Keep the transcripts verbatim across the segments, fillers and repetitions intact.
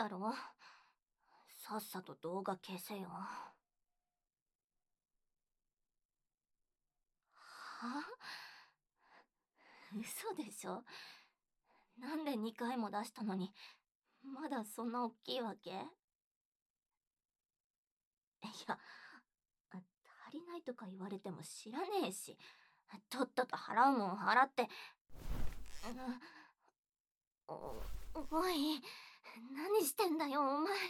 だろ。さっさと動画消せよ。は？嘘でしょ。なんでにかいも出したのにまだそんなおっきいわけ？いや、足りないとか言われても知らねえし、とっとと払うもん払って。お、おい、何してんだよお前。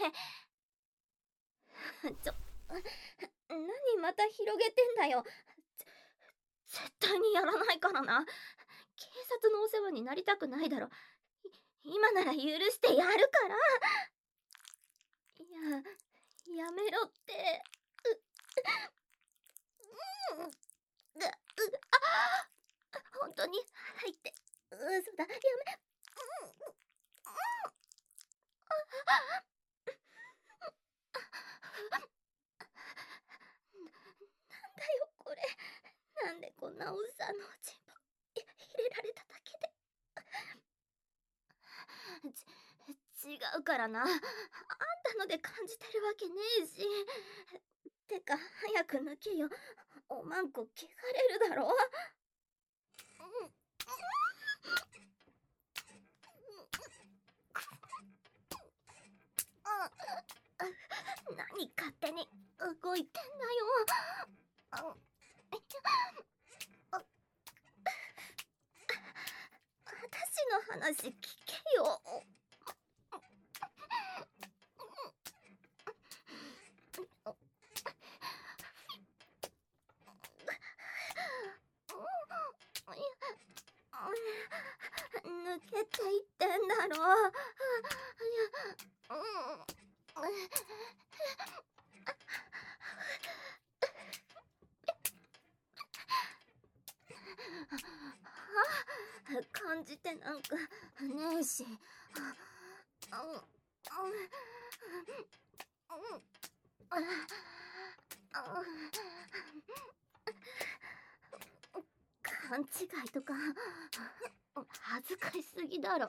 ちょ、何また広げてんだよ。絶対にやらないからな。警察のお世話になりたくないだろ。今なら許してやるから。いや、やめろって。う、う、う、あ、本当に入って。嘘だ、やめ。うん、うん、なんだよこれ。なんでこんなおっさんのおちんぽ入れられただけで。ち、違うからな。あんたので感じてるわけねえし。てか早く抜けよ。おまんこ汚れるだろ。うん、何勝手に動いてんだよ。私の話聞けよ。抜けていってんだろ。感じてなんかねえし。勘違いとか恥ずかしすぎだろ。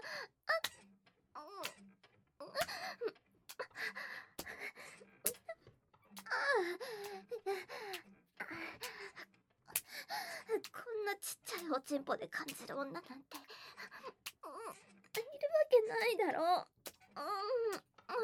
こんなちっちゃいおちんぽで感じる女なんて、うん、いるわけないだろ。うん、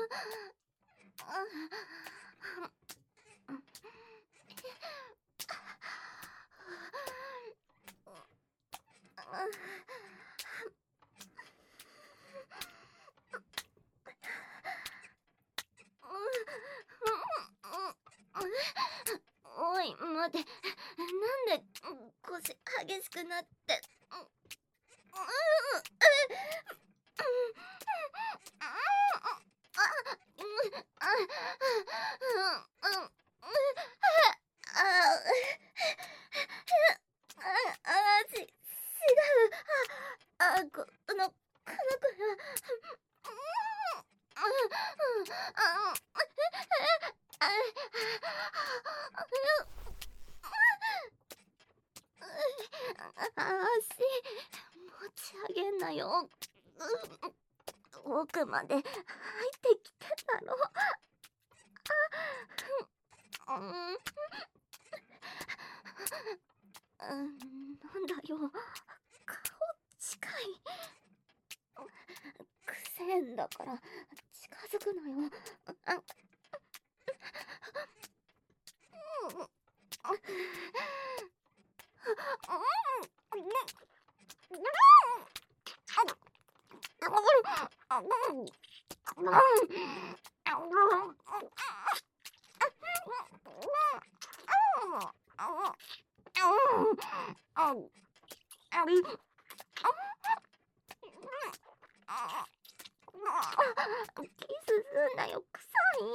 おい待て、なんで腰激しくなって。あ、この、この子は、足持ち上げんなよ。奥まで入ってきてたろ。うん、なんだよ、顔近い。くせえんだから近づくのよ。あ、キスすんなよ、臭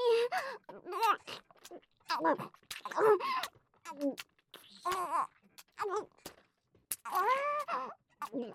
い。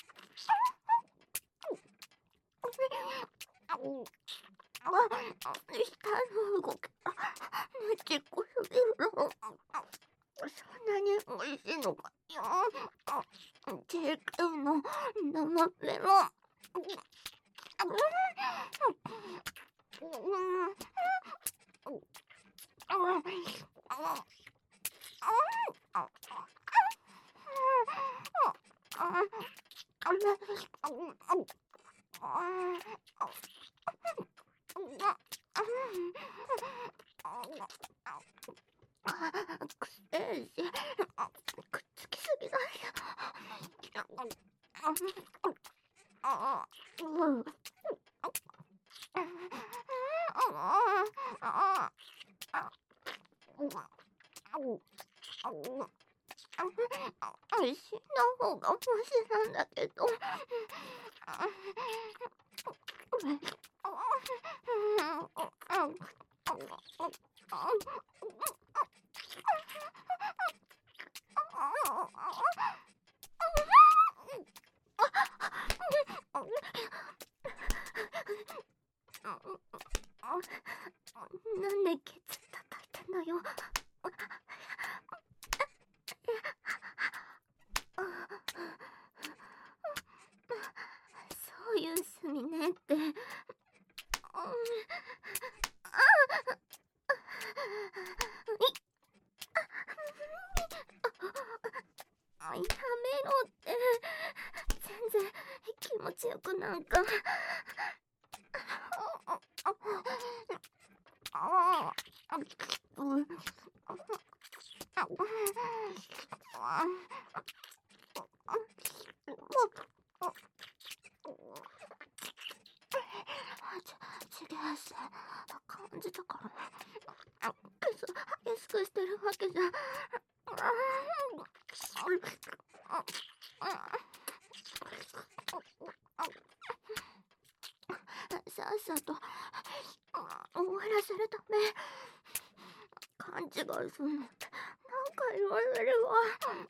下の動きがちっこすぎるの。そんなにおいしいのかよ。ジェーケー の生ペロ。 くせえし、くっつきすぎだよ。死んだ方がマシなんだけど。なんでケツ叩いてんだよ。そういう墨ねって。やめろって。全然気持ちよくなんか。感じたからケツ激しくしてるわけじゃ。さっさと終わらせるため勘違いするのってなんか言われるわ。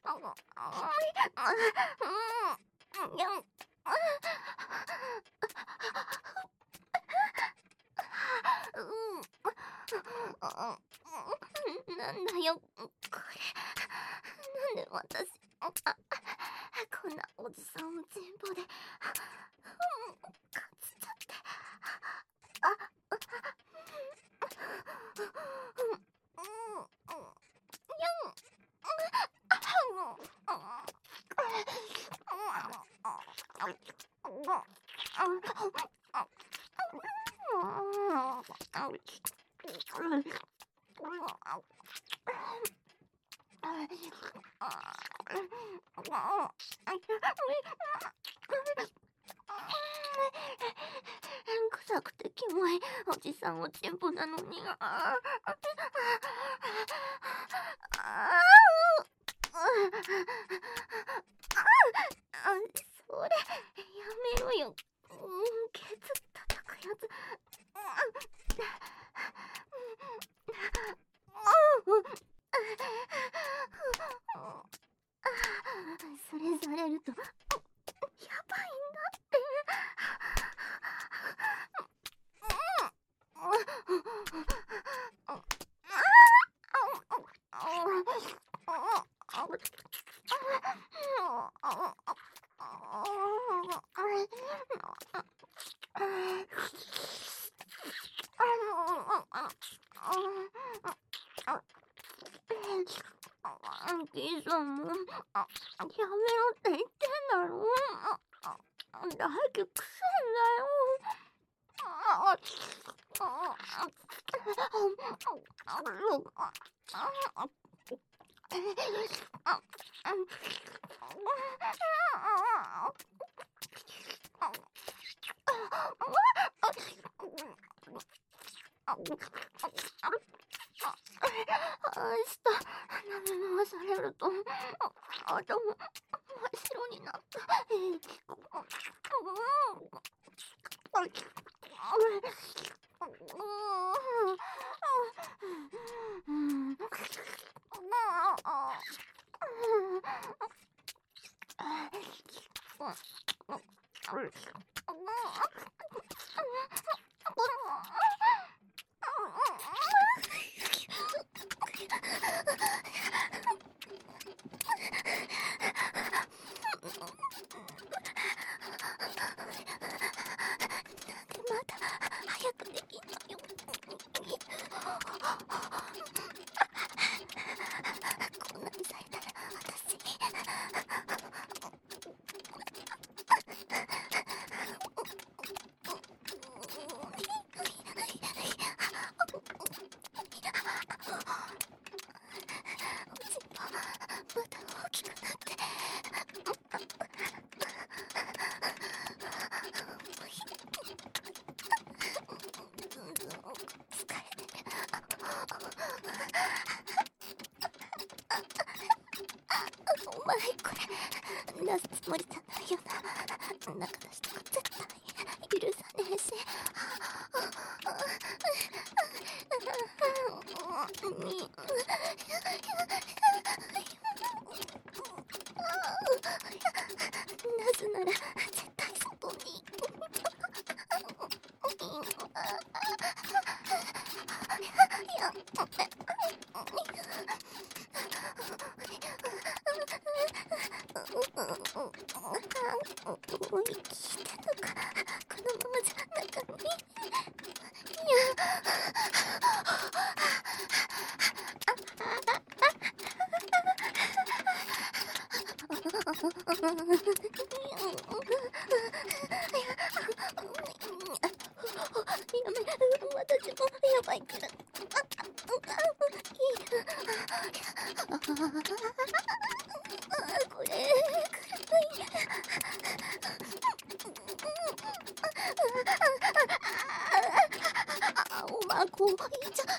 なんだよこれ。なんで私こんなおじさんをチンポでかつっちゃって。臭くてキモいおじさんおちんぽなのに。それやめろよ。ケツ叩くやつ。それされるとやばいんだって。キーさんもやめろって言ってんだろ。大気くせ明日舐め回されると頭真っ白になった。 前これ出すつもりじゃないよな。中出しとか絶対許さねえし。なぜなら絶対外に。いや、おい、聞いてんのか。このままじゃ中に。いや、やめ、私もやばいから。これ、あ、おまこ、いいじゃ、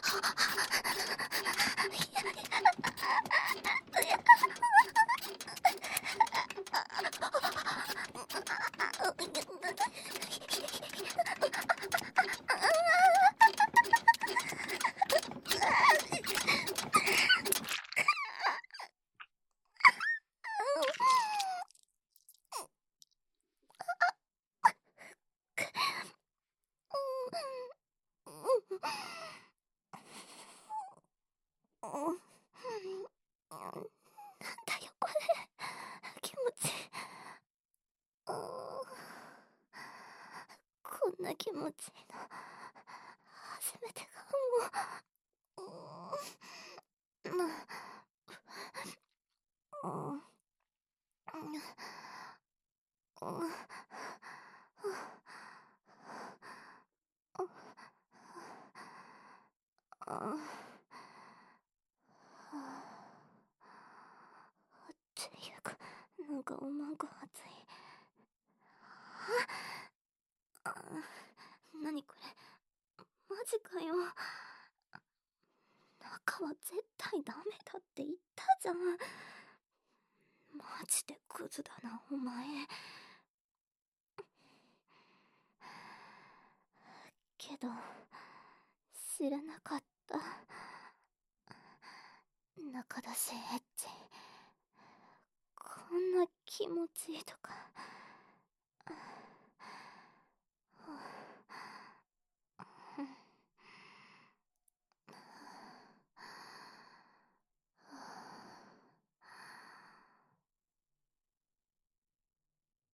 なんだよこれ、気持ちいい。こんな気持ちいいの初めてかも。まあ、っていうか、なんかおまんこ熱い。あ、なにこれ、マジかよ。中は絶対ダメだって言ったじゃん。マジでクズだなお前。けど知らなかった。中出しエッチこんな気持ちいいとか。